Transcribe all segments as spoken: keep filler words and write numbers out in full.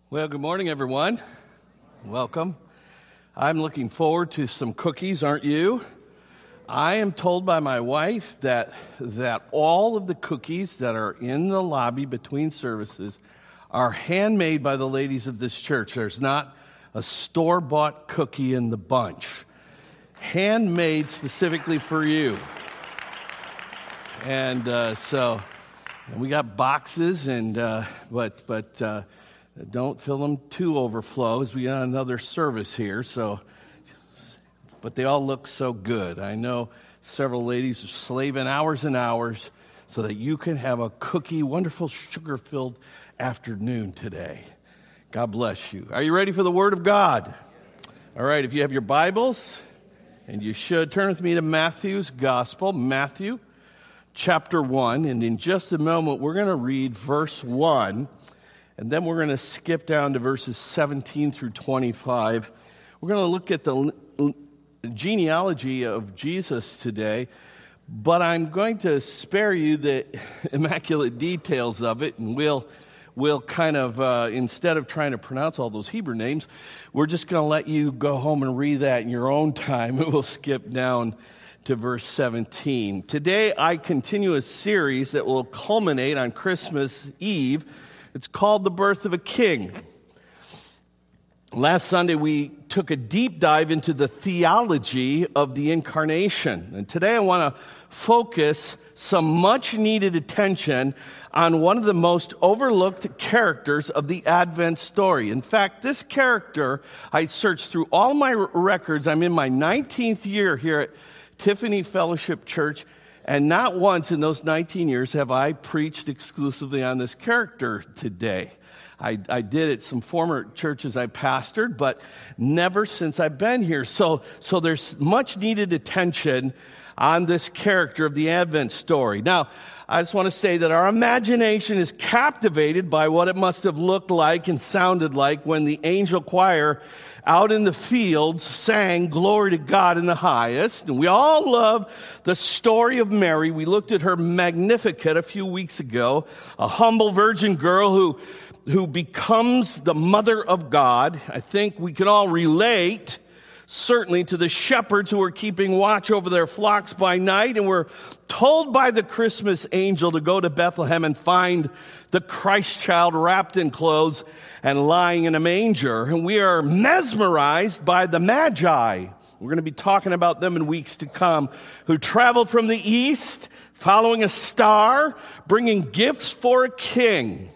Well, good morning, everyone. Welcome. I'm looking forward to some cookies, aren't you? I am told by my wife that that all of the cookies that are in the lobby between services are handmade by the ladies of this church. There's not a store-bought cookie in the bunch. Handmade specifically for you. And uh, so and we got boxes, and uh, but but. Uh, Don't fill them to overflow as we got another service here. So, but they all look so good. I know several ladies are slaving hours and hours so that you can have a cookie, wonderful sugar-filled afternoon today. God bless you. Are you ready for the Word of God? All right, if you have your Bibles, and you should, turn with me to Matthew's Gospel, Matthew chapter one. And in just a moment, we're going to read verse one. And then we're going to skip down to verses seventeen through twenty-five. We're going to look at the genealogy of Jesus today, but I'm going to spare you the immaculate details of it, and we'll we'll kind of, uh, instead of trying to pronounce all those Hebrew names, we're just going to let you go home and read that in your own time, and we'll skip down to verse seventeen. Today, I continue a series that will culminate on Christmas Eve. It's called The Birth of a King. Last Sunday, we took a deep dive into the theology of the incarnation. And today, I want to focus some much-needed attention on one of the most overlooked characters of the Advent story. In fact, this character, I searched through all my records. I'm in my nineteenth year here at Tiffany Fellowship Church, and not once in those nineteen years have I preached exclusively on this character today. I, I did at some former churches I pastored, but never since I've been here. So, so there's much needed attention on this character of the Advent story. Now, I just want to say that our imagination is captivated by what it must have looked like and sounded like when the angel choir out in the fields sang "Glory to God in the highest." And we all love the story of Mary. We looked at her Magnificat a few weeks ago, a humble virgin girl who, who becomes the mother of God. I think we can all relate, certainly, to the shepherds who are keeping watch over their flocks by night and were told by the Christmas angel to go to Bethlehem and find the Christ child wrapped in clothes and lying in a manger. And we are mesmerized by the Magi. We're going to be talking about them in weeks to come, who traveled from the east, following a star, bringing gifts for a king.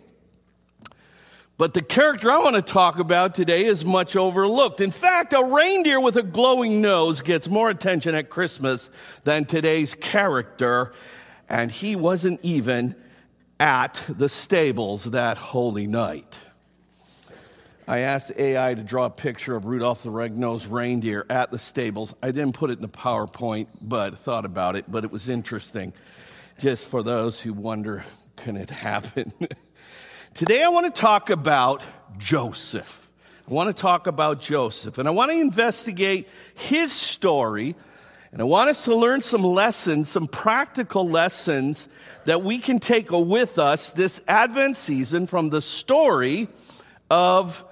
But the character I want to talk about today is much overlooked. In fact, a reindeer with a glowing nose gets more attention at Christmas than today's character, and he wasn't even at the stables that holy night. I asked A I to draw a picture of Rudolph the Red-Nosed Reindeer at the stables. I didn't put it in the PowerPoint, but I thought about it, but it was interesting. Just for those who wonder, can it happen? Today I want to talk about Joseph. I want to talk about Joseph, and I want to investigate his story, and I want us to learn some lessons, some practical lessons that we can take with us this Advent season from the story of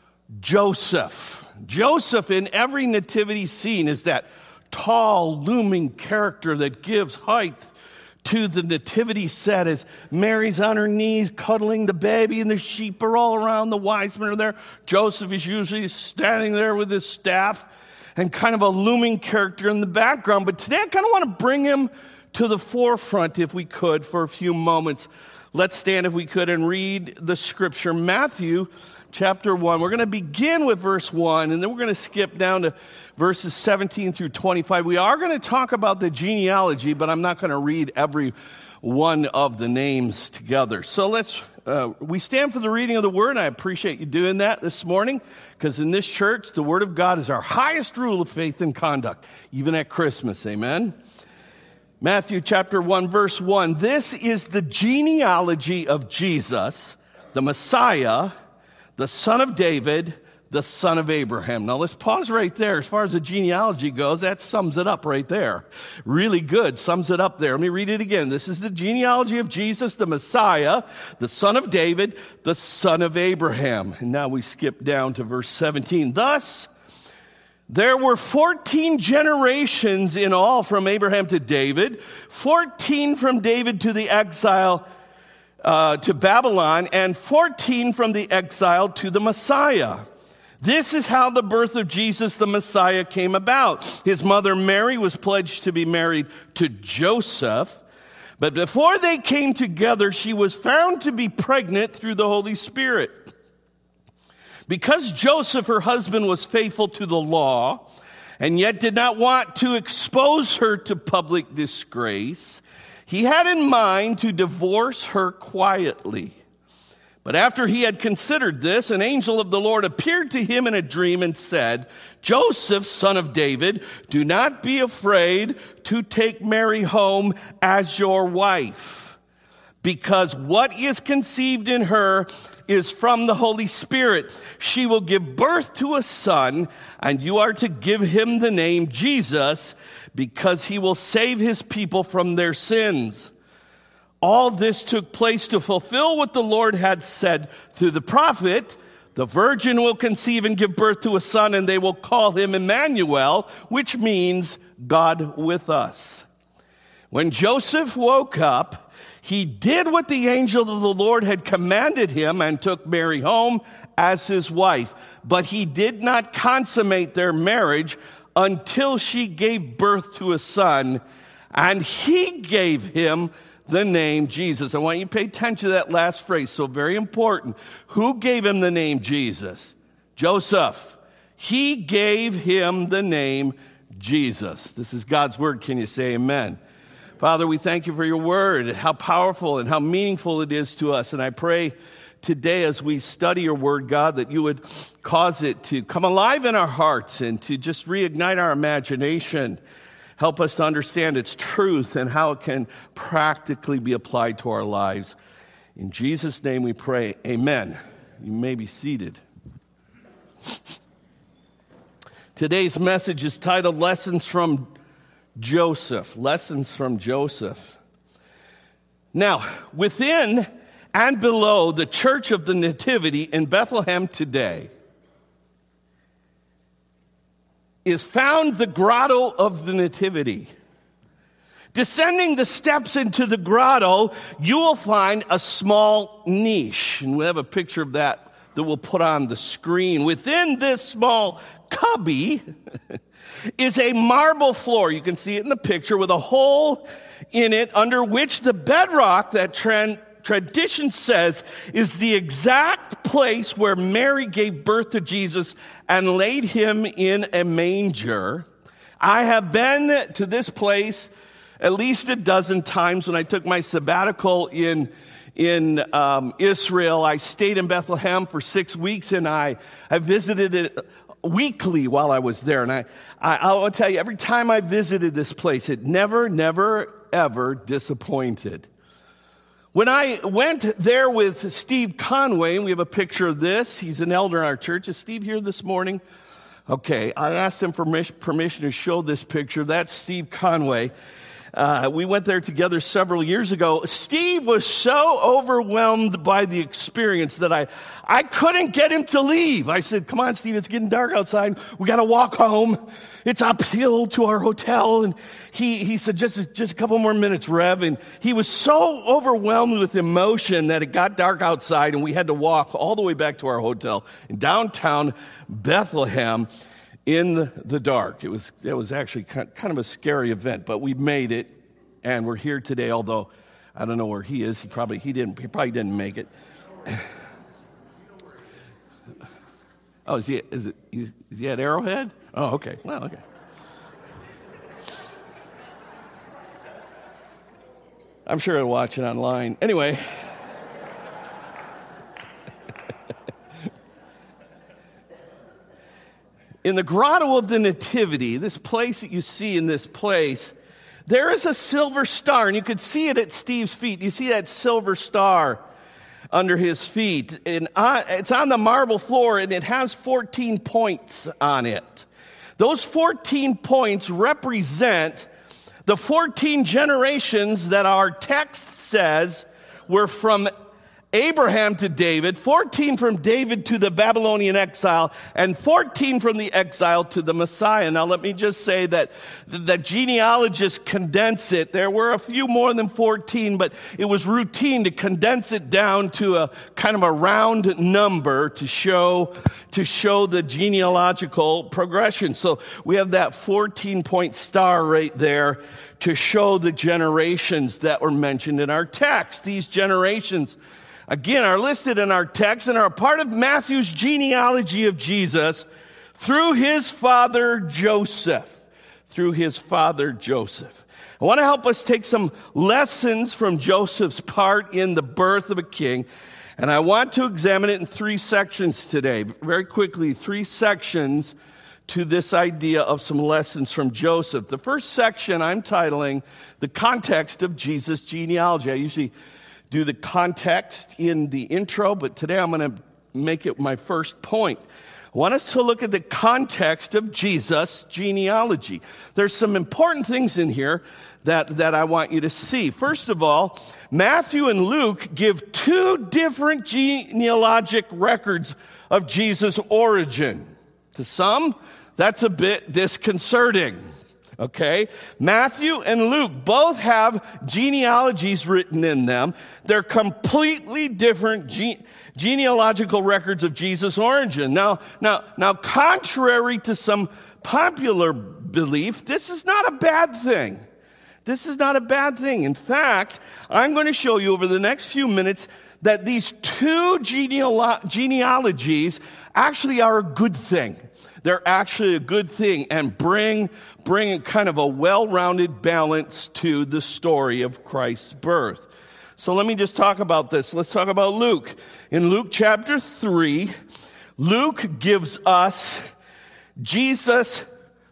Joseph. Joseph in every nativity scene is that tall, looming character that gives height to the nativity set as Mary's on her knees cuddling the baby and the sheep are all around, the wise men are there. Joseph is usually standing there with his staff and kind of a looming character in the background. But today I kind of want to bring him to the forefront, if we could, for a few moments. Let's stand, if we could, and read the scripture. Matthew chapter one. We're going to begin with verse one, and then we're going to skip down to verses seventeen through twenty-five. We are going to talk about the genealogy, but I'm not going to read every one of the names together. So let's, uh, we stand for the reading of the word, and I appreciate you doing that this morning, because in this church, the word of God is our highest rule of faith and conduct, even at Christmas. Amen? Matthew chapter one, verse one. This is the genealogy of Jesus, the Messiah, the son of David, the son of Abraham. Now let's pause right there. As far as the genealogy goes, that sums it up right there. Really good, sums it up there. Let me read it again. This is the genealogy of Jesus, the Messiah, the son of David, the son of Abraham. And now we skip down to verse seventeen. Thus, there were fourteen generations in all from Abraham to David, fourteen from David to the exile uh, to Babylon, and fourteen from the exile to the Messiah. This is how the birth of Jesus, the Messiah, came about. His mother Mary was pledged to be married to Joseph, but before they came together, she was found to be pregnant through the Holy Spirit. Because Joseph, her husband, was faithful to the law and yet did not want to expose her to public disgrace, he had in mind to divorce her quietly. But after he had considered this, an angel of the Lord appeared to him in a dream and said, Joseph, son of David, do not be afraid to take Mary home as your wife, because what is conceived in her is from the Holy Spirit. She will give birth to a son, and you are to give him the name Jesus, because he will save his people from their sins. All this took place to fulfill what the Lord had said through the prophet. The virgin will conceive and give birth to a son, and they will call him Emmanuel, which means God with us. When Joseph woke up, he did what the angel of the Lord had commanded him and took Mary home as his wife. But he did not consummate their marriage until she gave birth to a son, and he gave him the name Jesus. I want you to pay attention to that last phrase, so very important. Who gave him the name Jesus? Joseph. He gave him the name Jesus. This is God's word. Can you say amen? Father, we thank you for your word, how powerful and how meaningful it is to us. And I pray today as we study your word, God, that you would cause it to come alive in our hearts and to just reignite our imagination. Help us to understand its truth and how it can practically be applied to our lives. In Jesus' name we pray, amen. You may be seated. Today's message is titled Lessons from Joseph. Lessons from Joseph. Now, within and below the Church of the Nativity in Bethlehem today is found the Grotto of the Nativity. Descending the steps into the grotto, you will find a small niche. And we have a picture of that that we'll put on the screen. Within this small cubby is a marble floor. You can see it in the picture with a hole in it under which the bedrock that tra- tradition says is the exact place where Mary gave birth to Jesus and laid him in a manger. I have been to this place at least a dozen times. When I took my sabbatical in in um, Israel, I stayed in Bethlehem for six weeks, and I, I visited it weekly while I was there. And I, I, I'll tell you, every time I visited this place, it never, never, ever disappointed. When I went there with Steve Conway, and we have a picture of this. He's an elder in our church. Is Steve here this morning? Okay, I asked him for permission to show this picture. That's Steve Conway. Uh, we went there together several years ago. Steve was so overwhelmed by the experience that I, I couldn't get him to leave. I said, come on, Steve, it's getting dark outside. We got to walk home. It's uphill to our hotel. And he, he said, just, just a couple more minutes, Rev. And he was so overwhelmed with emotion that it got dark outside and we had to walk all the way back to our hotel in downtown Bethlehem in the, the dark. It was, it was actually kind of a scary event, but we made it and we're here today, although I don't know where he is. He probably, he didn't, he probably didn't make it. Oh, is he, is it, is he at Arrowhead? Oh, okay. Well, okay. I'm sure he'll watch it online. Anyway. In the Grotto of the Nativity, this place that you see in this place, there is a silver star, and you could see it at Steve's feet. You see that silver star under his feet. And on, it's on the marble floor, and it has fourteen points on it. Those fourteen points represent the fourteen generations that our text says were from Abraham to David, fourteen from David to the Babylonian exile, and fourteen from the exile to the Messiah. Now, let me just say that the genealogists condense it. There were a few more than fourteen, but it was routine to condense it down to a kind of a round number to show, to show the genealogical progression. So we have that fourteen-point star right there to show the generations that were mentioned in our text. These generations, again, are listed in our text and are a part of Matthew's genealogy of Jesus through his father Joseph. Through his father Joseph. I want to help us take some lessons from Joseph's part in the birth of a king, and I want to examine it in three sections today. Very quickly, three sections to this idea of some lessons from Joseph. The first section I'm titling The Context of Jesus' Genealogy. I usually do the context in the intro, but today I'm going to make it my first point. I want us to look at the context of Jesus' genealogy. There's some important things in here that, that I want you to see. First of all, Matthew and Luke give two different genealogic records of Jesus' origin. To some, that's a bit disconcerting. Okay? Matthew and Luke both have genealogies written in them. They're completely different gene- genealogical records of Jesus' origin. Now, now, now, contrary to some popular belief, this is not a bad thing. This is not a bad thing. In fact, I'm going to show you over the next few minutes that these two genealo- genealogies actually are a good thing. They're actually a good thing and bring, bring kind of a well-rounded balance to the story of Christ's birth. So let me just talk about this. Let's talk about Luke. In Luke chapter three, Luke gives us Jesus'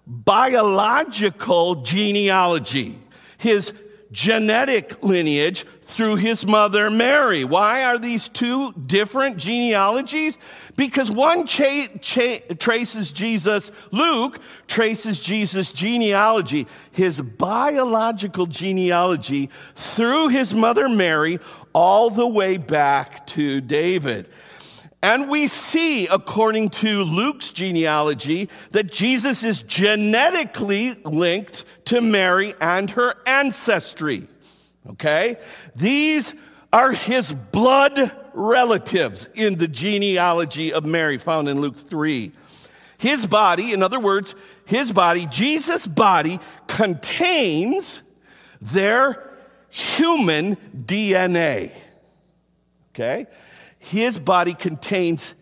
biological genealogy, his genetic lineage through his mother Mary. Why are these two different genealogies? Because one cha- cha- traces Jesus, Luke traces Jesus' genealogy, his biological genealogy through his mother Mary all the way back to David. And we see, according to Luke's genealogy, that Jesus is genetically linked to Mary and her ancestry. Okay? These are his blood relatives in the genealogy of Mary found in Luke three. His body, in other words, his body, Jesus' body, contains their human D N A. Okay? His body contains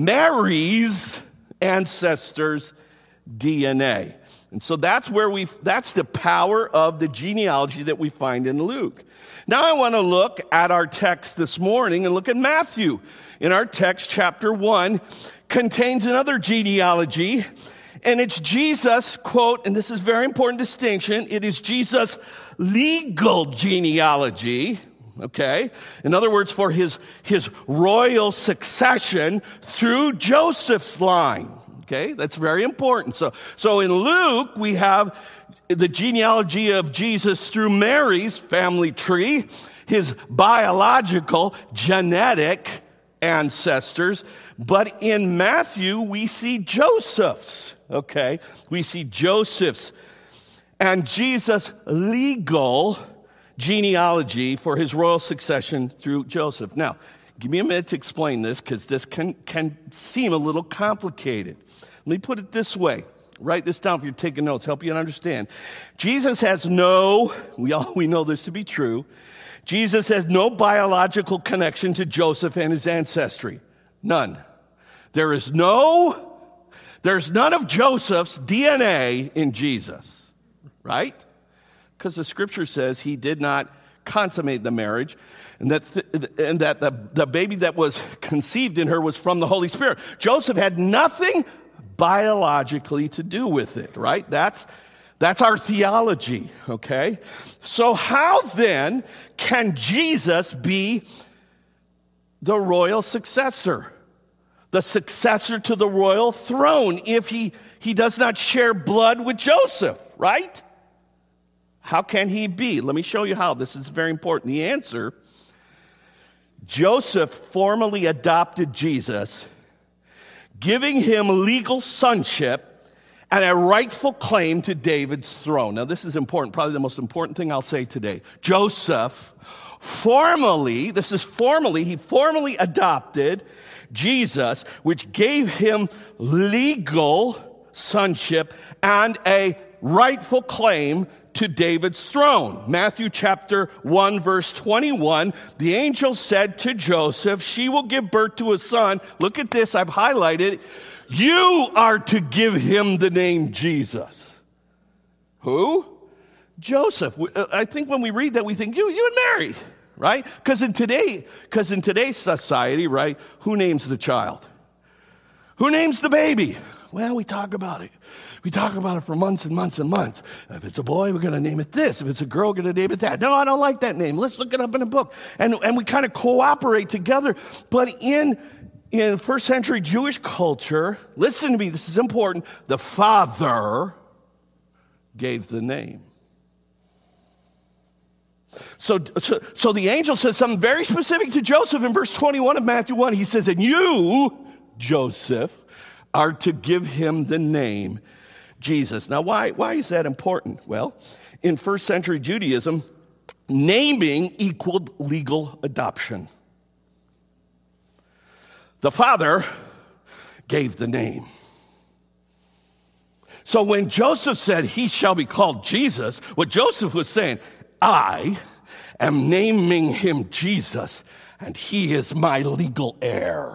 Mary's ancestors' D N A. And so that's where we, that's the power of the genealogy that we find in Luke. Now I want to look at our text this morning and look at Matthew. In our text, chapter one contains another genealogy, and it's Jesus, quote, and this is a very important distinction, it is Jesus' legal genealogy. Okay? In other words, for his, his royal succession through Joseph's line. Okay? That's very important. So, so in Luke, we have the genealogy of Jesus through Mary's family tree, his biological, genetic ancestors. But in Matthew, we see Joseph's. Okay? We see Joseph's and Jesus' legal genealogy for his royal succession through Joseph. Now, give me a minute to explain this because this can, can seem a little complicated. Let me put it this way. Write this down if you're taking notes, help you understand. Jesus has no, we all we know this to be true, Jesus has no biological connection to Joseph and his ancestry. None. There is no, there's none of Joseph's D N A in Jesus. Right? Because the scripture says he did not consummate the marriage, and that th- and that the, the baby that was conceived in her was from the Holy Spirit. Joseph had nothing biologically to do with it, right? That's that's our theology, okay? So how then can Jesus be the royal successor, the successor to the royal throne, if he, he does not share blood with Joseph, right? How can he be? Let me show you how. This is very important. The answer, Joseph formally adopted Jesus, giving him legal sonship and a rightful claim to David's throne. Now, this is important, probably the most important thing I'll say today. Joseph formally, this is formally, he formally adopted Jesus, which gave him legal sonship and a rightful claim to David's throne. Matthew chapter one, verse twenty-one, the angel said to Joseph, she will give birth to a son. Look at this, I've highlighted. You are to give him the name Jesus. Who? Joseph. I think when we read that, we think, you, you and Mary, right? Because in today, because in today's society, right, who names the child? Who names the baby? Well, we talk about it. We talk about it for months and months and months. If it's a boy, we're going to name it this. If it's a girl, we're going to name it that. No, I don't like that name. Let's look it up in a book. And, and we kind of cooperate together. But in, in first century Jewish culture, listen to me, this is important, the father gave the name. So, so, so the angel says something very specific to Joseph in verse twenty-one of Matthew one. He says, and you, Joseph, are to give him the name Jesus. Now, why, why is that important? Well, in first century Judaism, naming equaled legal adoption. The father gave the name. So when Joseph said, he shall be called Jesus, what Joseph was saying, I am naming him Jesus, and he is my legal heir.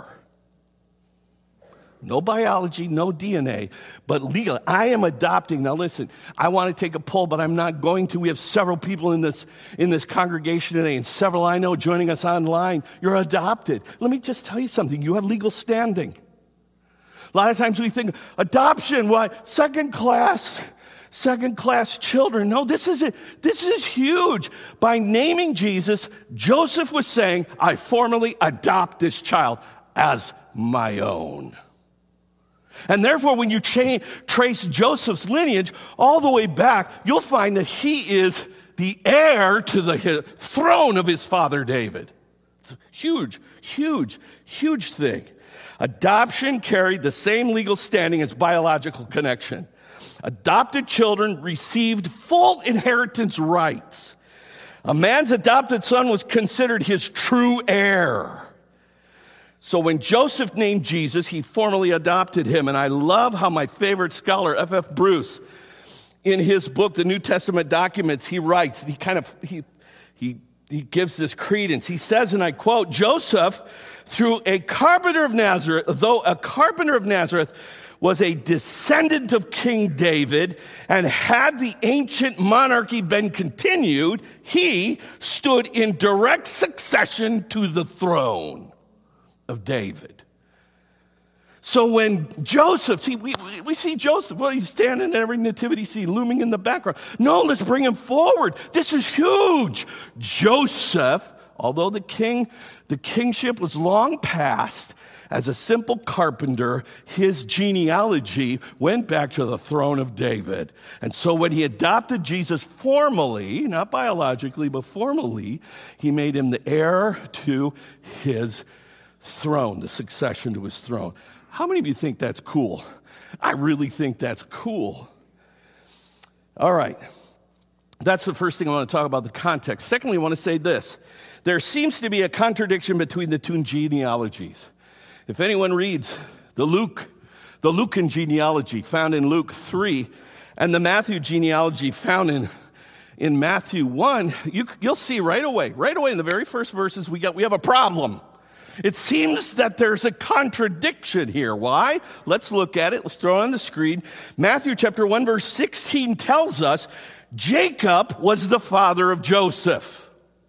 No biology, no D N A, but legal. I am adopting. Now listen, I want to take a poll, but I'm not going to. We have several people in this, in this congregation today, and several I know joining us online. You're adopted. Let me just tell you something. You have legal standing. A lot of times we think, adoption, why? Second class, second class children. No, this is it. This is huge. By naming Jesus, Joseph was saying, I formally adopt this child as my own. And therefore, when you cha- trace Joseph's lineage all the way back, you'll find that he is the heir to the his, throne of his father David. It's a huge, huge, huge thing. Adoption carried the same legal standing as biological connection. Adopted children received full inheritance rights. A man's adopted son was considered his true heir. So when Joseph named Jesus, he formally adopted him. And I love how my favorite scholar, F F Bruce, in his book, The New Testament Documents, he writes, he kind of, he, he, he gives this credence. He says, and I quote, Joseph, through a carpenter of Nazareth, though a carpenter of Nazareth was a descendant of King David, and had the ancient monarchy been continued, he stood in direct succession to the throne of David. So when Joseph, see, we, we see Joseph, well, he's standing in every nativity scene, looming in the background. No, let's bring him forward. This is huge. Joseph, although the king, the kingship was long past, as a simple carpenter, his genealogy went back to the throne of David. And so when he adopted Jesus formally, not biologically, but formally, he made him the heir to his throne, the succession to his throne. How many of you think that's cool? I really think that's cool. All right. That's the first thing I want to talk about, the context. Secondly, I want to say this. There seems to be a contradiction between the two genealogies. If anyone reads the Luke, the Lucan genealogy found in Luke three, and the Matthew genealogy found in, in Matthew one, you, you'll see right away, right away in the very first verses, we got, we have a problem. It seems that there's a contradiction here. Why? Let's look at it. Let's throw it on the screen. Matthew chapter one, verse sixteen tells us Jacob was the father of Joseph.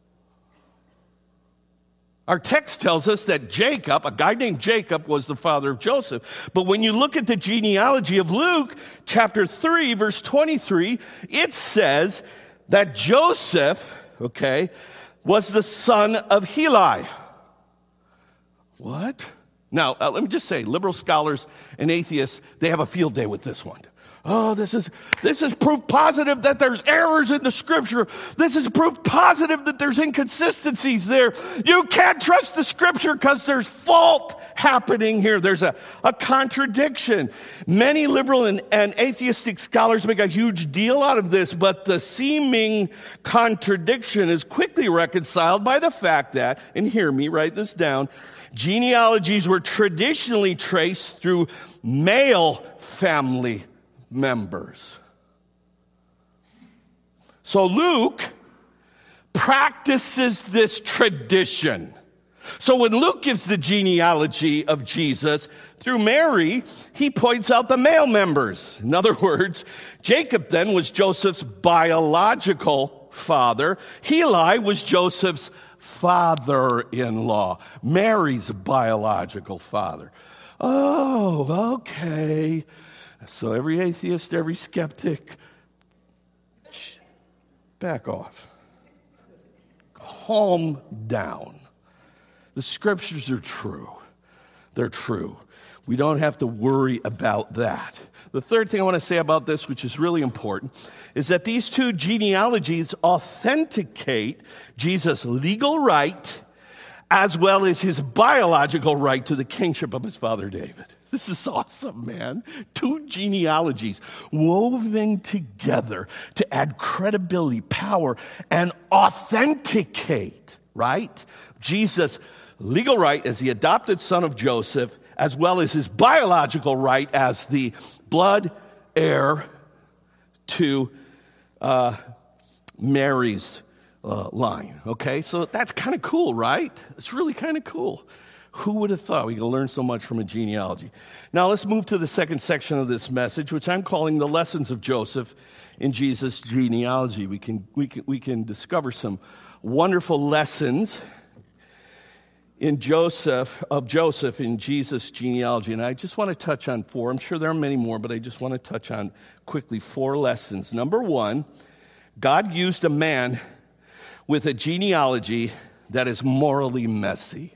Our text tells us that Jacob, a guy named Jacob, was the father of Joseph. But when you look at the genealogy of Luke, chapter three, verse twenty-three, it says that Joseph, okay, was the son of Heli. What? Now, uh, let me just say, liberal scholars and atheists, they have a field day with this one. Oh, this is this is proof positive that there's errors in the scripture. This is proof positive that there's inconsistencies there. You can't trust the scripture because there's fault happening here. There's a, a contradiction. Many liberal and, and atheistic scholars make a huge deal out of this, but the seeming contradiction is quickly reconciled by the fact that, and hear me, write this down, genealogies were traditionally traced through male family members. So Luke practices this tradition. So when Luke gives the genealogy of Jesus through Mary, he points out the male members. In other words, Jacob then was Joseph's biological father. Heli was Joseph's father-in-law, Mary's biological father. Oh, okay. So every atheist, every skeptic, back off. Calm down. The scriptures are true. They're true. We don't have to worry about that. The third thing I want to say about this, which is really important, is that these two genealogies authenticate Jesus' legal right as well as his biological right to the kingship of his father David. This is awesome, man. Two genealogies woven together to add credibility, power, and authenticate, right? Jesus' legal right as the adopted son of Joseph, as well as his biological right as the blood heir to uh, Mary's uh, line. Okay, so that's kind of cool, right? It's really kind of cool. Who would have thought we could learn so much from a genealogy? Now let's move to the second section of this message, which I'm calling the lessons of Joseph in Jesus' genealogy. We can we can we can discover some wonderful lessons in Joseph of Joseph in Jesus' genealogy, and I just want to touch on four. I'm sure there are many more, but I just want to touch on quickly four lessons. Number one, God used a man with a genealogy that is morally messy.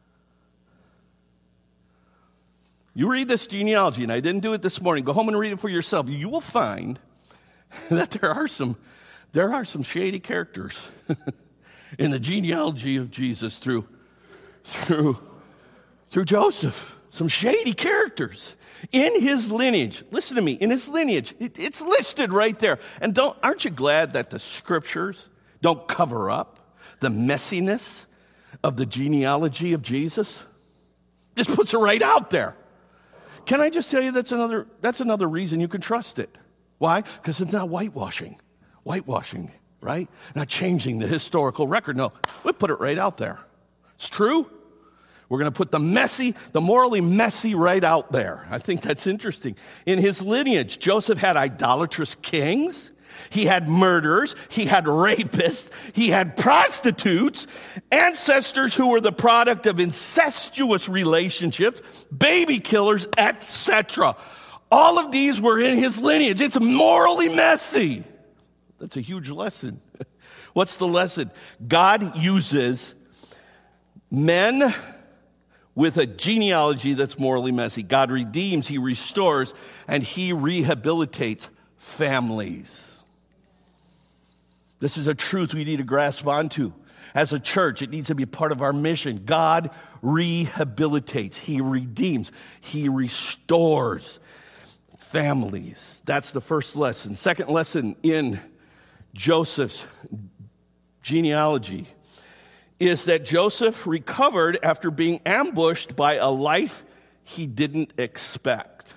You read this genealogy, and I didn't do it this morning. Go home and read it for yourself. You will find that there are some, there are some shady characters in the genealogy of Jesus through, through, through Joseph. Some shady characters in his lineage. Listen to me. In his lineage, it, it's listed right there. And don't, aren't you glad that the scriptures don't cover up the messiness of the genealogy of Jesus? Just puts it right out there. Can I just tell you that's another that's another reason you can trust it. Why? Because it's not whitewashing. Whitewashing, right? Not changing the historical record. No, we put it right out there. It's true. We're going to put the messy, the morally messy right out there. I think that's interesting. In his lineage, Joseph had idolatrous kings. He had murderers, he had rapists, he had prostitutes, ancestors who were the product of incestuous relationships, baby killers, et cetera. All of these were in his lineage. It's morally messy. That's a huge lesson. What's the lesson? God uses men with a genealogy that's morally messy. God redeems, he restores, and he rehabilitates families. This is a truth we need to grasp onto. As a church, it needs to be part of our mission. God rehabilitates. He redeems. He restores families. That's the first lesson. Second lesson in Joseph's genealogy is that Joseph recovered after being ambushed by a life he didn't expect.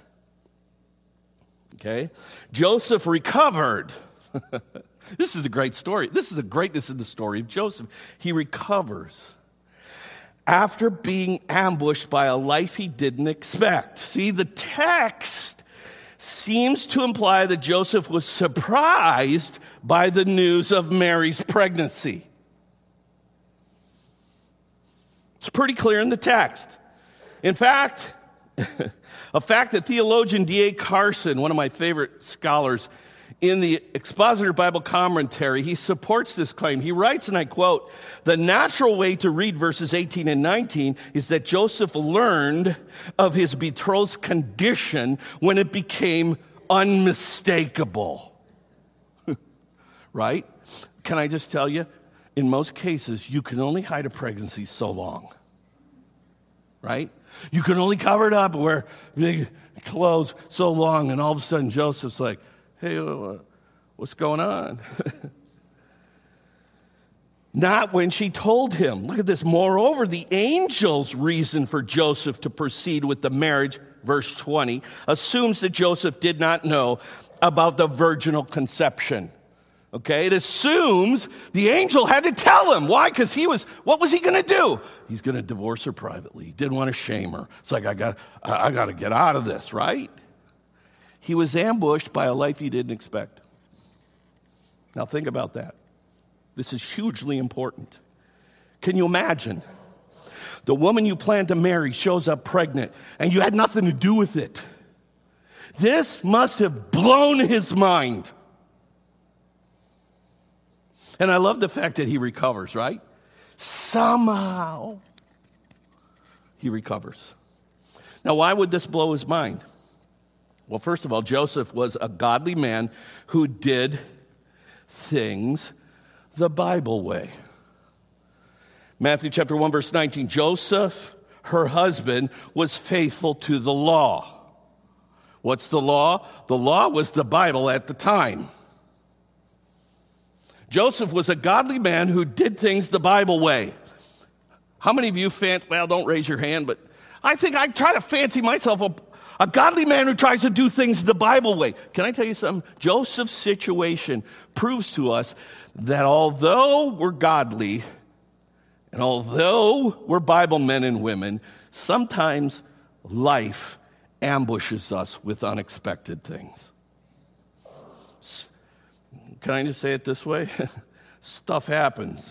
Okay? Joseph recovered. This is a great story. This is the greatness of the story of Joseph. He recovers after being ambushed by a life he didn't expect. See, the text seems to imply that Joseph was surprised by the news of Mary's pregnancy. It's pretty clear in the text. In fact, a fact that theologian D A Carson, one of my favorite scholars in the Expositor Bible Commentary, he supports this claim. He writes, and I quote, "The natural way to read verses eighteen and nineteen is that Joseph learned of his betrothed's condition when it became unmistakable." Right? Can I just tell you, in most cases, you can only hide a pregnancy so long. Right? You can only cover it up, wear big clothes so long, and all of a sudden Joseph's like, "Hey, uh, what's going on?" Not when she told him. Look at this. "Moreover, the angel's reason for Joseph to proceed with the marriage," verse twenty, "assumes that Joseph did not know about the virginal conception." Okay, it assumes the angel had to tell him. Why? Because he was, what was he going to do? He's going to divorce her privately. He didn't want to shame her. It's like, I got, I got to get out of this, right? He was ambushed by a life he didn't expect. Now think about that. This is hugely important. Can you imagine? The woman you plan to marry shows up pregnant, and you had nothing to do with it. This must have blown his mind. And I love the fact that he recovers, right? Somehow he recovers. Now, why would this blow his mind? Well, first of all, Joseph was a godly man who did things the Bible way. Matthew chapter one, verse nineteen, "Joseph, her husband, was faithful to the law." What's the law? The law was the Bible at the time. Joseph was a godly man who did things the Bible way. How many of you fancy, well, don't raise your hand, but I think I try to fancy myself a, a godly man who tries to do things the Bible way. Can I tell you something? Joseph's situation proves to us that although we're godly, and although we're Bible men and women, sometimes life ambushes us with unexpected things. Can I just say it this way? Stuff happens.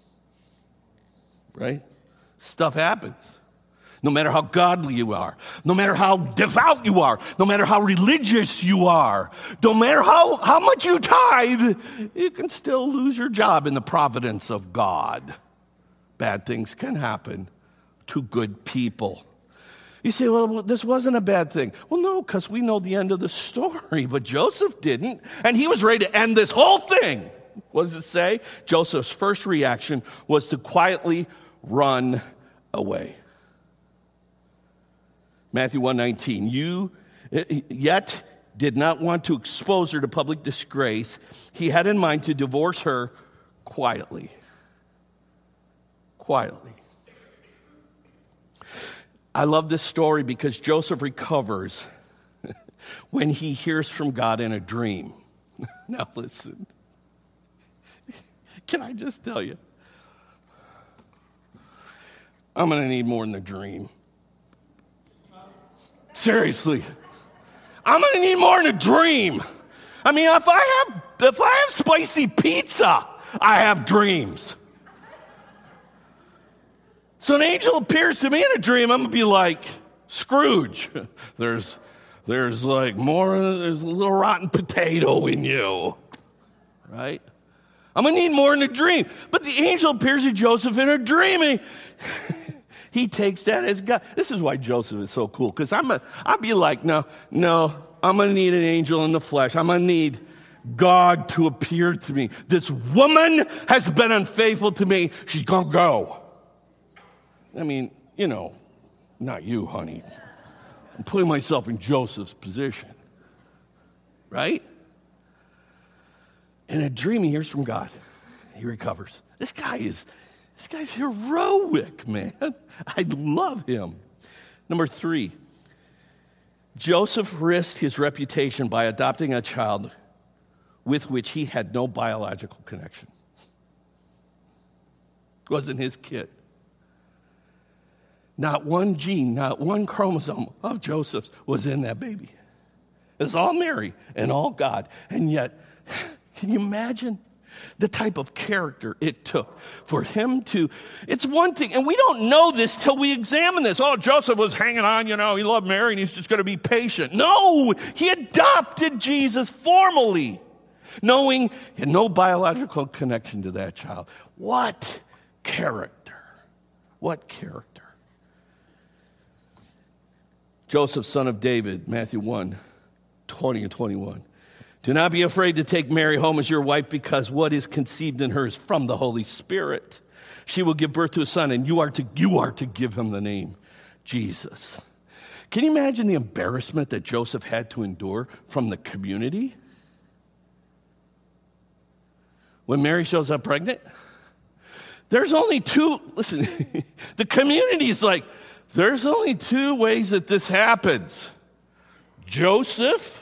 Right? Stuff happens. No matter how godly you are, no matter how devout you are, no matter how religious you are, no matter how, how much you tithe, you can still lose your job in the providence of God. Bad things can happen to good people. You say, well, this wasn't a bad thing. Well, no, because we know the end of the story, but Joseph didn't, and he was ready to end this whole thing. What does it say? Joseph's first reaction was to quietly run away. Matthew one nineteen, "You yet did not want to expose her to public disgrace. He had in mind to divorce her quietly." Quietly. I love this story because Joseph recovers when he hears from God in a dream. Now listen, can I just tell you, I'm going to need more than a dream. Seriously, I'm going to need more than a dream. I mean, if I have if I have spicy pizza, I have dreams. So an angel appears to me in a dream, I'm going to be like Scrooge. There's, there's like more, there's a little rotten potato in you, right? I'm going to need more in a dream. But the angel appears to Joseph in a dream, and he, he takes that as God. This is why Joseph is so cool, because I'm a, I'd be like, no, no, I'm going to need an angel in the flesh. I'm going to need God to appear to me. This woman has been unfaithful to me. She's going to go. I mean, you know, not you, honey. I'm putting myself in Joseph's position. Right? In a dream, he hears from God. He recovers. This guy is, this guy's heroic, man. I love him. Number three, Joseph risked his reputation by adopting a child with which he had no biological connection. It wasn't his kid. Not one gene, not one chromosome of Joseph's was in that baby. It's all Mary and all God. And yet, can you imagine the type of character it took for him to, it's one thing, and we don't know this till we examine this. Oh, Joseph was hanging on, you know, he loved Mary and he's just going to be patient. No, he adopted Jesus formally. knowing he had no biological connection to that child. What character? What character? Joseph, son of David, Matthew one, twenty and twenty-one. Do not be afraid to take Mary home as your wife, because what is conceived in her is from the Holy Spirit. She will give birth to a son, and you are to, you are to give him the name Jesus. Can you imagine the embarrassment that Joseph had to endure from the community? When Mary shows up pregnant, there's only two, listen, the community's like, there's only two ways that this happens. Joseph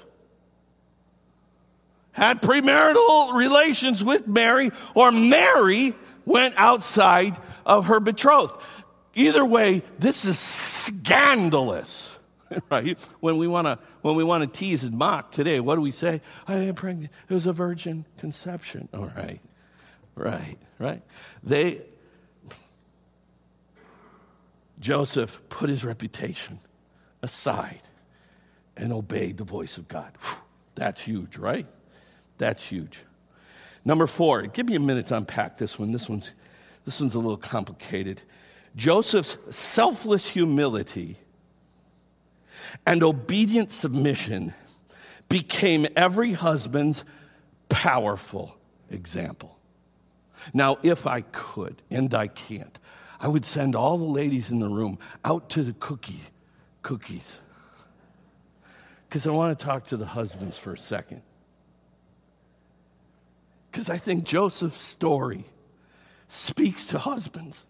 had premarital relations with Mary, or Mary went outside of her betrothed. Either way, this is scandalous, right? When we want to when we want to tease and mock today, what do we say? I am pregnant. It was a virgin conception. All right, right, right. They Joseph put his reputation aside and obeyed the voice of God. Whew, that's huge, right? That's huge. Number four, give me a minute to unpack this one. This one's, this one's a little complicated. Joseph's selfless humility and obedient submission became every husband's powerful example. Now, if I could, and I can't, I would send all the ladies in the room out to the cookie, cookies. Because I want to talk to the husbands for a second. Because I think Joseph's story speaks to husbands.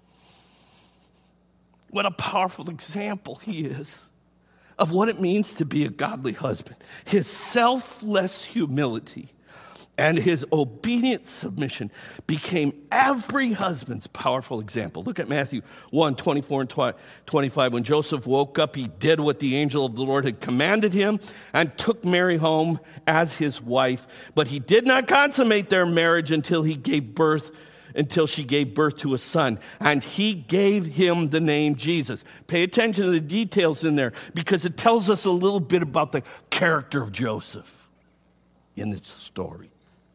What a powerful example he is of what it means to be a godly husband. His selfless humility and his obedient submission became every husband's powerful example. Look at Matthew one, twenty-four and twenty-five. When Joseph woke up, he did what the angel of the Lord had commanded him and took Mary home as his wife. But he did not consummate their marriage until he gave birth, until she gave birth to a son. And he gave him the name Jesus. Pay attention to the details in there, because it tells us a little bit about the character of Joseph in this story.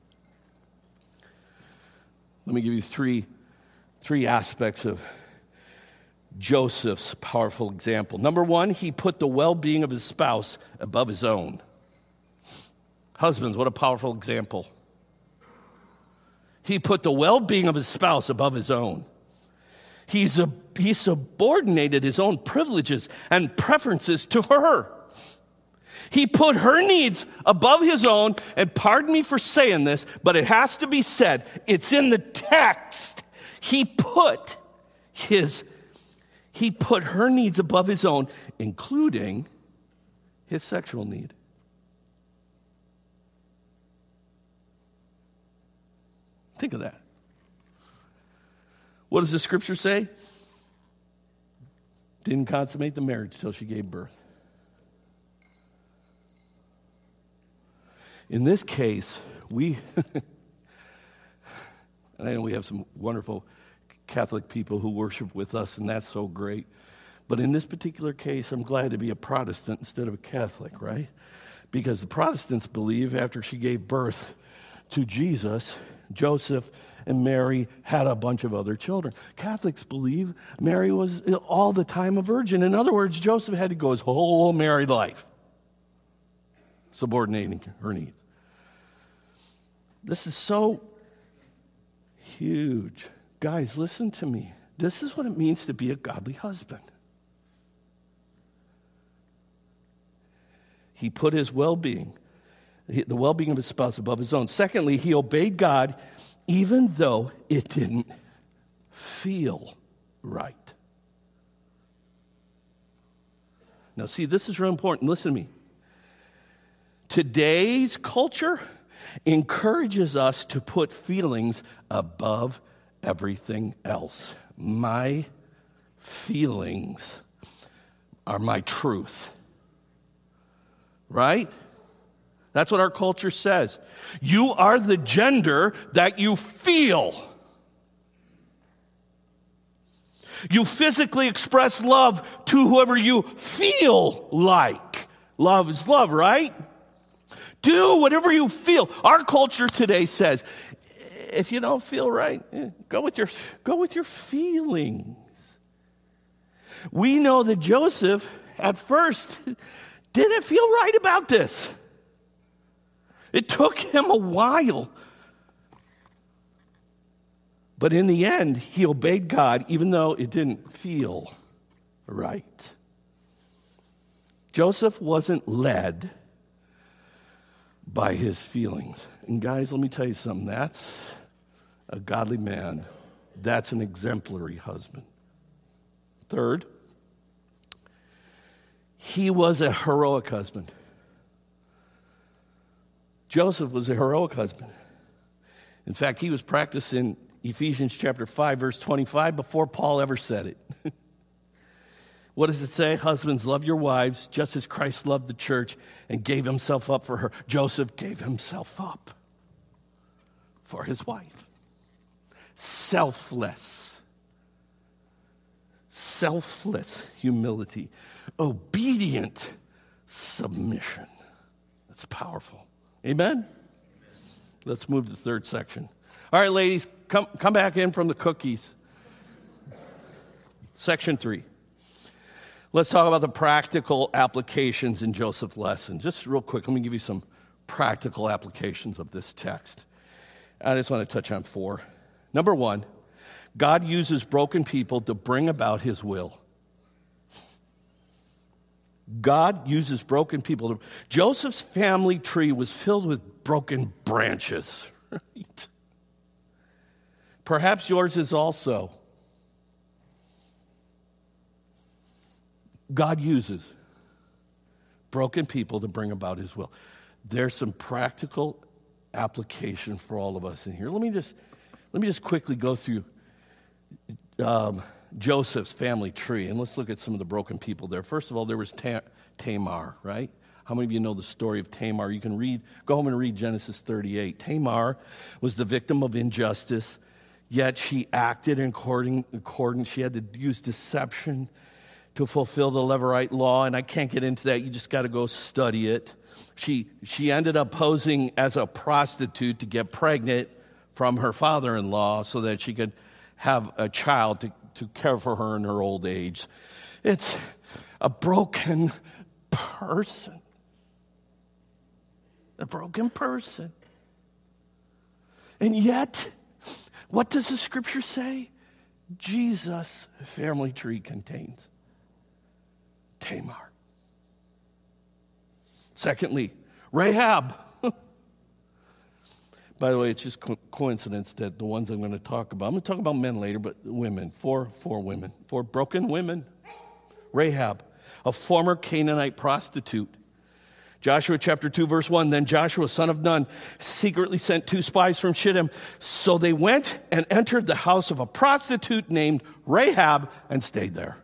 Let me give you three, three aspects of Joseph's powerful example. Number one, he put the well-being of his spouse above his own. Husbands, what a powerful example. He put the well-being of his spouse above his own. He's a, he subordinated his own privileges and preferences to her. He put her needs above his own, and pardon me for saying this, but it has to be said. It's in the text. He put his, he put her needs above his own, including his sexual need. Think of that. What does the scripture say? Didn't consummate the marriage till she gave birth. In this case, we, and I know we have some wonderful Catholic people who worship with us, and that's so great. But in this particular case, I'm glad to be a Protestant instead of a Catholic, right? Because the Protestants believe after she gave birth to Jesus, Joseph and Mary had a bunch of other children. Catholics believe Mary was all the time a virgin. In other words, Joseph had to go his whole married life subordinating her needs. This is so huge. Guys, listen to me. This is what it means to be a godly husband. He put his well-being, the well-being of his spouse above his own. Secondly, he obeyed God even though it didn't feel right. Now, see, this is real important. Listen to me. Today's culture encourages us to put feelings above everything else. My feelings are my truth. Right? That's what our culture says. You are the gender that you feel. You physically express love to whoever you feel like. Love is love, right? Do whatever you feel. Our culture today says, if you don't feel right, go with your, go with your feelings. We know that Joseph, at first, didn't feel right about this. It took him a while. But in the end, he obeyed God, even though it didn't feel right. Joseph wasn't led by his feelings. And guys, let me tell you something. That's a godly man. That's an exemplary husband. Third, he was a heroic husband. Joseph was a heroic husband. In fact, he was practicing Ephesians chapter five, verse twenty-five, before Paul ever said it. What does it say? Husbands, love your wives, just as Christ loved the church and gave himself up for her. Joseph gave himself up for his wife. Selfless. Selfless humility. Obedient submission. That's powerful. Amen? Let's move to the third section. All right, ladies, come, come back in from the cookies. Section three. Let's talk about the practical applications in Joseph's lesson. Just real quick, let me give you some practical applications of this text. I just want to touch on four. Number one, God uses broken people to bring about his will. God uses broken people. To, Joseph's family tree was filled with broken branches. Right? Perhaps yours is also. God uses broken people to bring about his will. There's some practical application for all of us in here. Let me just let me just quickly go through um, Joseph's family tree, and let's look at some of the broken people there. First of all, there was Ta- Tamar, right? How many of you know the story of Tamar? You can read, go home and read Genesis thirty-eight. Tamar was the victim of injustice, yet she acted in accordance. She had to use deception to fulfill the Levirate law, and I can't get into that. You just got to go study it. She she ended up posing as a prostitute to get pregnant from her father-in-law so that she could have a child to, to care for her in her old age. It's a broken person. A broken person. And yet, what does the scripture say? Jesus' family tree contains Tamar. Secondly, Rahab. By the way, it's just co- coincidence that the ones I'm going to talk about, I'm going to talk about men later, but women, four, four women, four broken women. Rahab, a former Canaanite prostitute. Joshua chapter two, verse one, then Joshua, son of Nun, secretly sent two spies from Shittim. So they went and entered the house of a prostitute named Rahab and stayed there.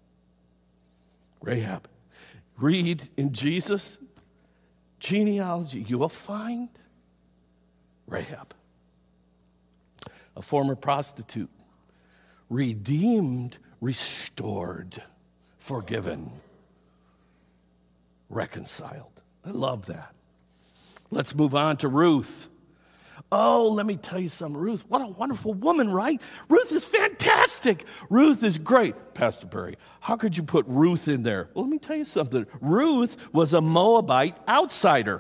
Rahab. Read in Jesus' genealogy, you will find Rahab, a former prostitute, redeemed, restored, forgiven, reconciled. I love that. Let's move on to Ruth. Oh, let me tell you something. Ruth, what a wonderful woman, right? Ruth is fantastic. Ruth is great. Pastor Barry, how could you put Ruth in there? Well, let me tell you something. Ruth was a Moabite outsider.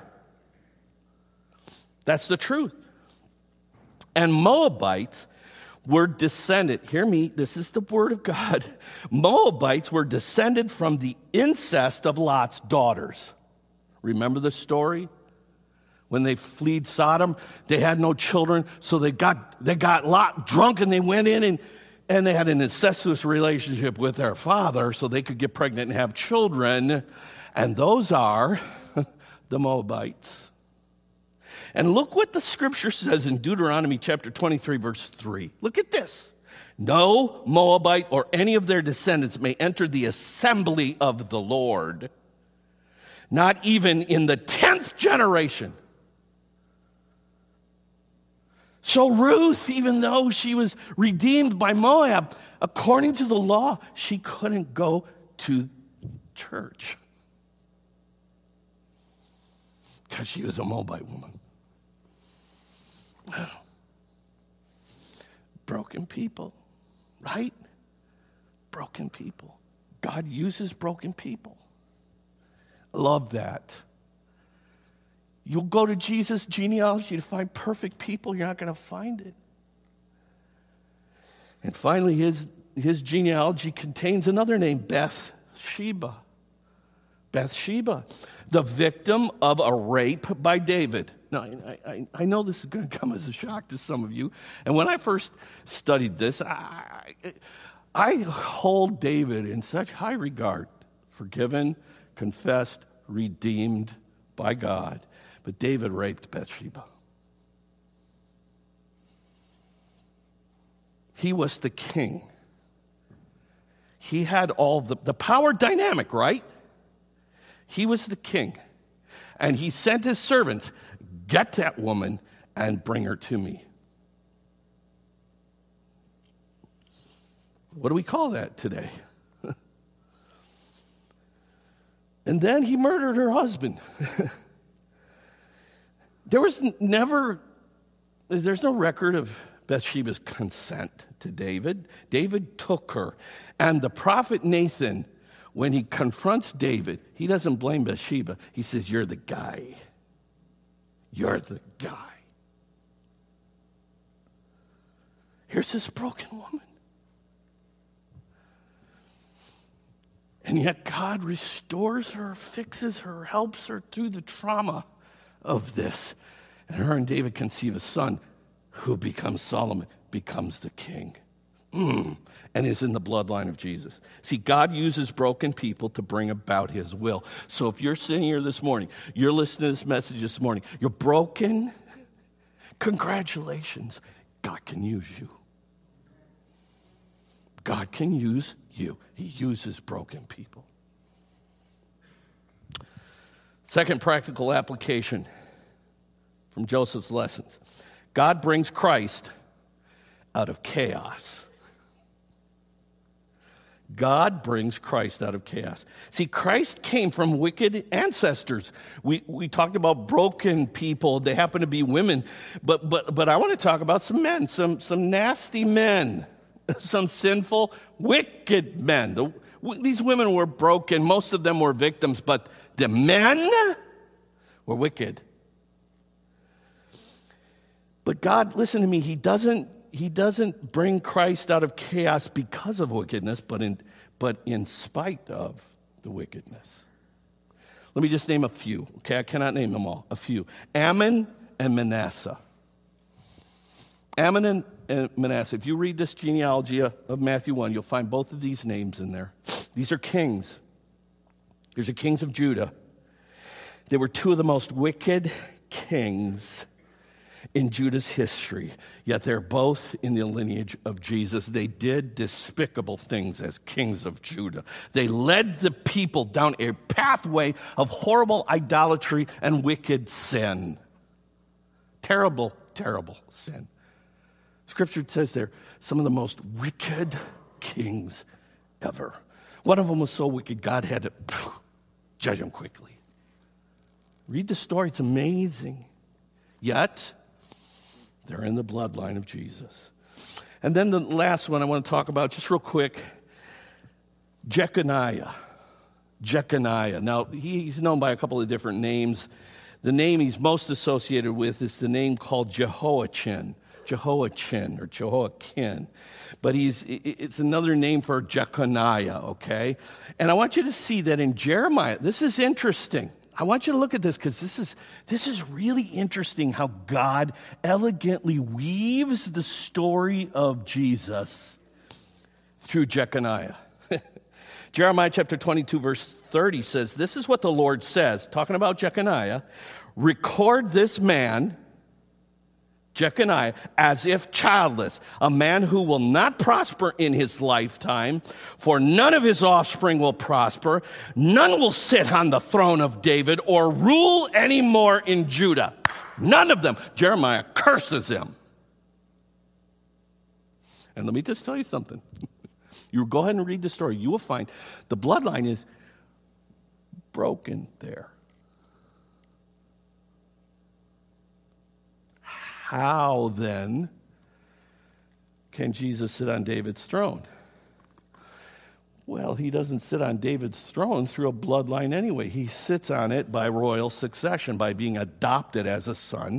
That's the truth. And Moabites were descended, hear me, this is the word of God. Moabites were descended from the incest of Lot's daughters. Remember the story? When they fled Sodom, they had no children, so they got they got Lot drunk and they went in and, and they had an incestuous relationship with their father so they could get pregnant and have children. And those are the Moabites. And look what the scripture says in Deuteronomy chapter twenty-three, verse three. Look at this. No Moabite or any of their descendants may enter the assembly of the Lord, not even in the tenth generation. So Ruth, even though she was redeemed by Moab, according to the law, she couldn't go to church. because she was a Moabite woman. Broken people, right? Broken people. God uses broken people. I love that. You'll go to Jesus' genealogy to find perfect people. You're not going to find it. And finally, his, his genealogy contains another name, Bathsheba. Bathsheba, the victim of a rape by David. Now, I, I, I know this is going to come as a shock to some of you. And when I first studied this, I, I hold David in such high regard. Forgiven, confessed, redeemed by God. But David raped Bathsheba. He was the king. He had all the, the power dynamic, right? He was the king. And he sent his servants, get that woman and bring her to me. What do we call that today? And then he murdered her husband. There was never, there's no record of Bathsheba's consent to David. David took her. And the prophet Nathan, when he confronts David, he doesn't blame Bathsheba. He says, you're the guy. You're the guy. Here's this broken woman. And yet God restores her, fixes her, helps her through the trauma of this. And her and David conceive a son who becomes Solomon, becomes the king. Mm, and is in the bloodline of Jesus. See, God uses broken people to bring about his will. So if you're sitting here this morning, you're listening to this message this morning, you're broken, congratulations. God can use you. God can use you. He uses broken people. Second practical application from Joseph's lessons. God brings Christ out of chaos. God brings Christ out of chaos. See, Christ came from wicked ancestors. We we talked about broken people. They happen to be women. But but but I want to talk about some men, some some nasty men, some sinful, wicked men. The, these women were broken. Most of them were victims, but the men were wicked. But God, listen to me, he doesn't He doesn't bring Christ out of chaos because of wickedness, but in, but in spite of the wickedness. Let me just name a few, okay? I cannot name them all. A few. Ammon and Manasseh. Ammon and, and Manasseh. If you read this genealogy of Matthew one, you'll find both of these names in there. These are kings. These are kings of Judah. They were two of the most wicked kings in Judah's history, yet they're both in the lineage of Jesus. They did despicable things as kings of Judah. They led the people down a pathway of horrible idolatry and wicked sin. Terrible, terrible sin. Scripture says they're some of the most wicked kings ever. One of them was so wicked, God had to phew, judge him quickly. Read the story, it's amazing. Yet, they're in the bloodline of Jesus. And then the last one I want to talk about, just real quick, Jeconiah. Jeconiah. Now, he's known by a couple of different names. The name he's most associated with is the name called Jehoiachin. Jehoiachin or Jehoiakim. But he's it's another name for Jeconiah, okay? And I want you to see that in Jeremiah, this is interesting. I want you to look at this because this is this is really interesting how God elegantly weaves the story of Jesus through Jeconiah. Jeremiah chapter twenty-two, verse thirty says, this is what the Lord says, talking about Jeconiah, record this man, Jeconiah, as if childless, a man who will not prosper in his lifetime, for none of his offspring will prosper, none will sit on the throne of David or rule anymore in Judah. None of them. Jeremiah curses him. And let me just tell you something. You go ahead and read the story. You will find the bloodline is broken there. How then can Jesus sit on David's throne? Well, he doesn't sit on David's throne through a bloodline anyway. He sits on it by royal succession, by being adopted as a son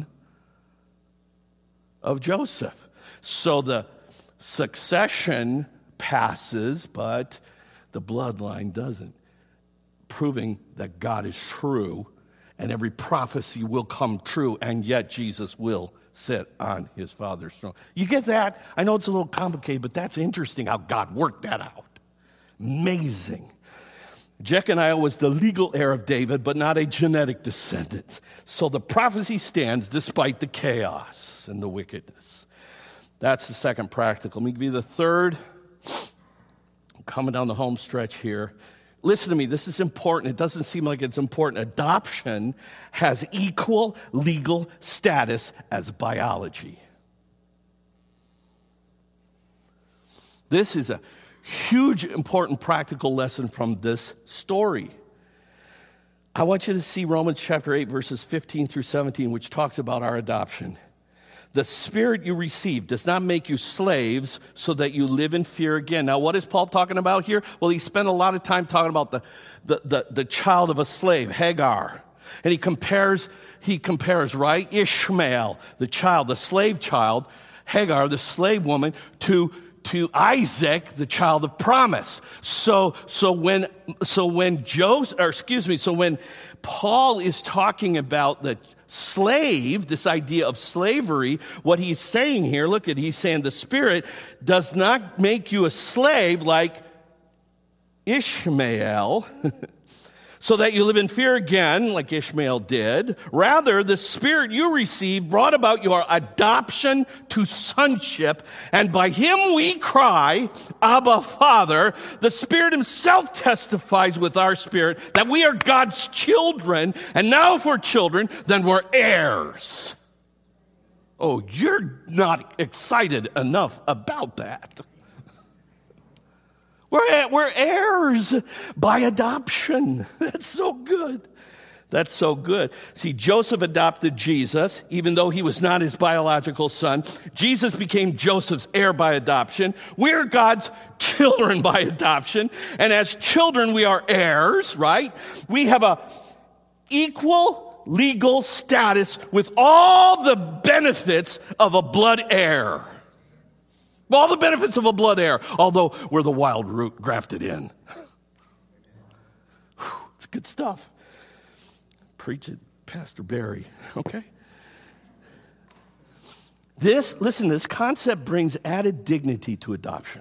of Joseph. So the succession passes, but the bloodline doesn't, proving that God is true and every prophecy will come true, and yet Jesus will sit on his Father's throne. You get that? I know it's a little complicated, but that's interesting how God worked that out. Amazing. Jeconiah was the legal heir of David, but not a genetic descendant. So the prophecy stands despite the chaos and the wickedness. That's the second practical. Let me give you the third. I'm coming down the home stretch here. Listen to me, this is important. It doesn't seem like it's important. Adoption has equal legal status as biology. This is a huge, important practical lesson from this story. I want you to see Romans chapter eight, verses fifteen through seventeen, which talks about our adoption. The Spirit you received does not make you slaves so that you live in fear again. Now, what is Paul talking about here? Well, he spent a lot of time talking about the, the, the, the child of a slave, Hagar. And he compares, he compares, right, Ishmael, the child, the slave child, Hagar, the slave woman, to to Isaac, the child of promise. So, so when, so when Joseph, or excuse me, so when Paul is talking about the slave, this idea of slavery, what he's saying here, look at, he's saying the Spirit does not make you a slave like Ishmael, so that you live in fear again, like Ishmael did. Rather, the Spirit you received brought about your adoption to sonship, and by him we cry, Abba, Father. The Spirit himself testifies with our spirit that we are God's children, and now if we're children, then we're heirs. Oh, you're not excited enough about that. We're, we're heirs by adoption. That's so good. That's so good. See, Joseph adopted Jesus, even though he was not his biological son. Jesus became Joseph's heir by adoption. We're God's children by adoption. And as children, we are heirs, right? We have a equal legal status with all the benefits of a blood heir. All the benefits of a blood heir, although we're the wild root grafted in. Whew, it's good stuff. Preach it, Pastor Barry, okay? This, listen, this concept brings added dignity to adoption.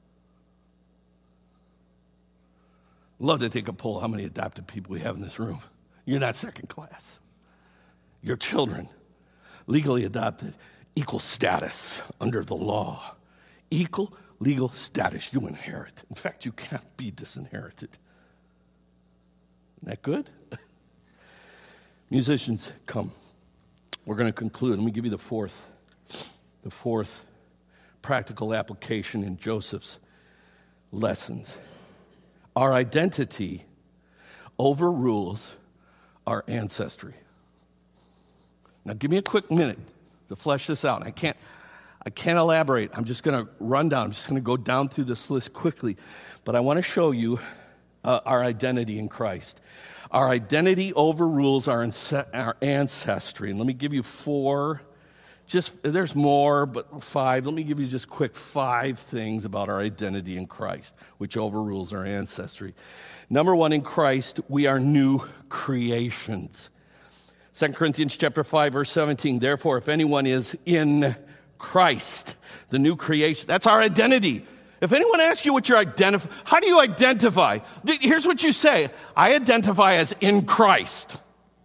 Love to take a poll how many adopted people we have in this room. You're not second class. You're children, legally adopted, equal status under the law. Equal legal status, you inherit. In fact, you can't be disinherited. Isn't that good? Musicians, come. We're going to conclude. Let me give you the fourth, the fourth practical application in Joseph's lessons. Our identity overrules our ancestry. Now, give me a quick minute to flesh this out. I can't. I can't elaborate. I'm just going to run down. I'm just going to go down through this list quickly. But I want to show you uh, our identity in Christ. Our identity overrules our, inse- our ancestry. And let me give you four. Just there's more, but five. Let me give you just quick five things about our identity in Christ, which overrules our ancestry. Number one, in Christ, we are new creations. Second Corinthians chapter five, verse seventeen. Therefore, if anyone is in Christ, the new creation. That's our identity. If anyone asks you what you're identify, how do you identify? Here's what you say. I identify as in Christ.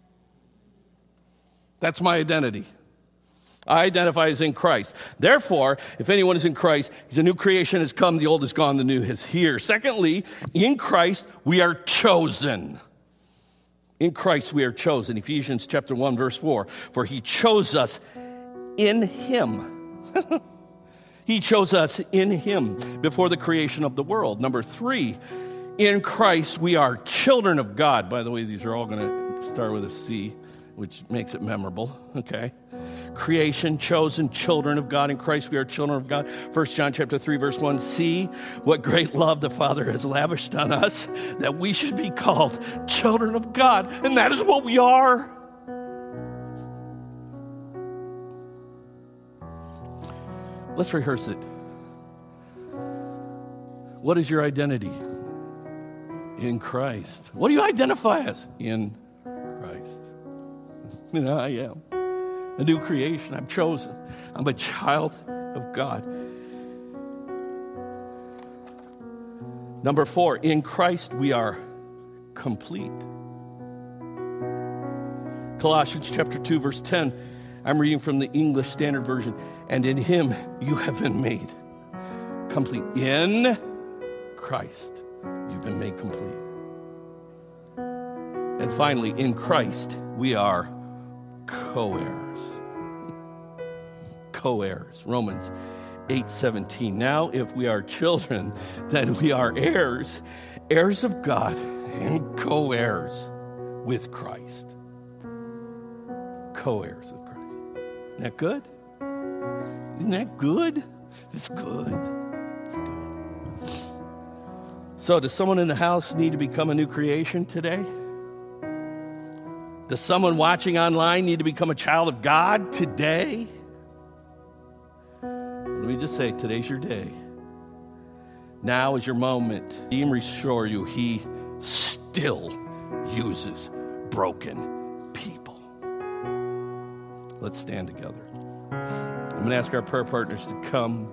That's my identity. I identify as in Christ. Therefore, if anyone is in Christ, he's a new creation has come, the old is gone, the new is here. Secondly, in Christ, we are chosen. In Christ, we are chosen. Ephesians chapter one, verse four. For he chose us in him. He chose us in him before the creation of the world. Number three, in Christ, we are children of God. By the way, these are all going to start with a C, which makes it memorable, okay? creation, chosen children of God. In Christ we are children of God. First John chapter three, verse one. See what great love the Father has lavished on us, that we should be called children of God. And that is what we are. Let's rehearse it. What is your identity? In Christ. What do you identify as? In Christ. You know, I am a new creation. I'm chosen. I'm a child of God. Number four, in Christ we are complete. Colossians chapter two, verse ten. I'm reading from the English Standard Version. And in him you have been made complete. In Christ you've been made complete. And finally, in Christ we are co-heirs. Co-heirs. Romans eight seventeen. Now if we are children, then we are heirs, heirs of God, and co-heirs with Christ. Co-heirs with Christ. Isn't that good? Isn't that good? It's good. It's good. So does someone in the house need to become a new creation today? Does someone watching online need to become a child of God today? Let me just say, today's your day. Now is your moment. He can restore you. He still uses broken people. Let's stand together. I'm going to ask our prayer partners to come.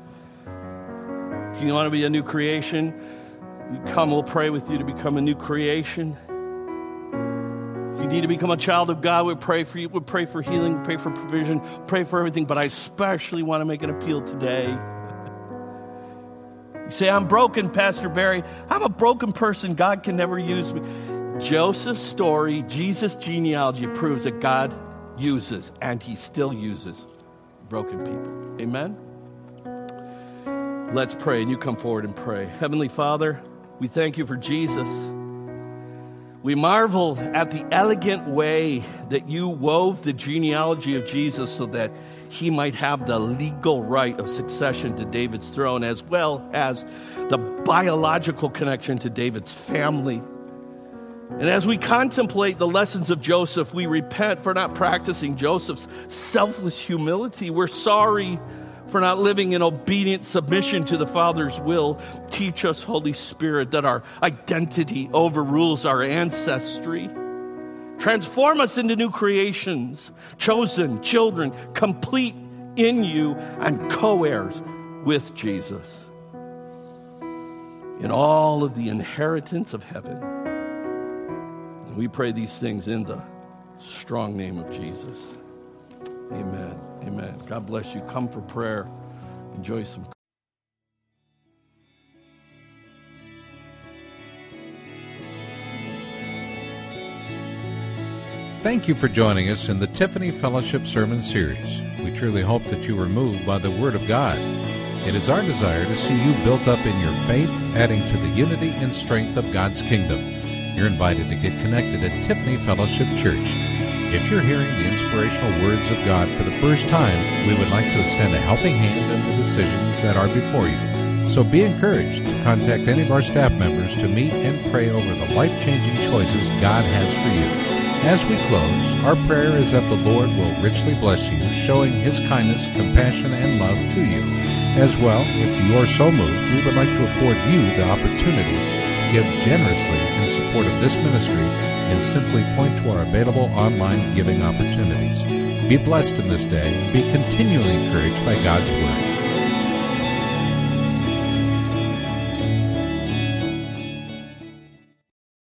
If you want to be a new creation, you come, we'll pray with you to become a new creation. You need to become a child of God. We'll pray for you. We'll pray for healing, pray for provision, pray for everything. But I especially want to make an appeal today. You say, I'm broken, Pastor Barry. I'm a broken person. God can never use me. Joseph's story, Jesus' genealogy proves that God uses, and he still uses, broken people. Amen? Let's pray, and you come forward and pray. Heavenly Father, we thank you for Jesus. We marvel at the elegant way that you wove the genealogy of Jesus so that he might have the legal right of succession to David's throne, as well as the biological connection to David's family. And as we contemplate the lessons of Joseph, we repent for not practicing Joseph's selfless humility. We're sorry for not living in obedient submission to the Father's will. Teach us, Holy Spirit, that our identity overrules our ancestry. Transform us into new creations, chosen children, complete in you, and co-heirs with Jesus in all of the inheritance of heaven. And we pray these things in the strong name of Jesus. Amen. Amen. God bless you. Come for prayer. Enjoy some. Thank you for joining us in the Tiffany Fellowship Sermon Series. We truly hope that you were moved by the Word of God. It is our desire to see you built up in your faith, adding to the unity and strength of God's kingdom. You're invited to get connected at Tiffany Fellowship Church. If you're hearing the inspirational words of God for the first time, we would like to extend a helping hand in the decisions that are before you. So be encouraged to contact any of our staff members to meet and pray over the life-changing choices God has for you. As we close, our prayer is that the Lord will richly bless you, showing His kindness, compassion, and love to you. As well, if you are so moved, we would like to afford you the opportunity to give generously in support of this ministry and simply point to our available online giving opportunities. Be blessed in this day and be continually encouraged by God's Word.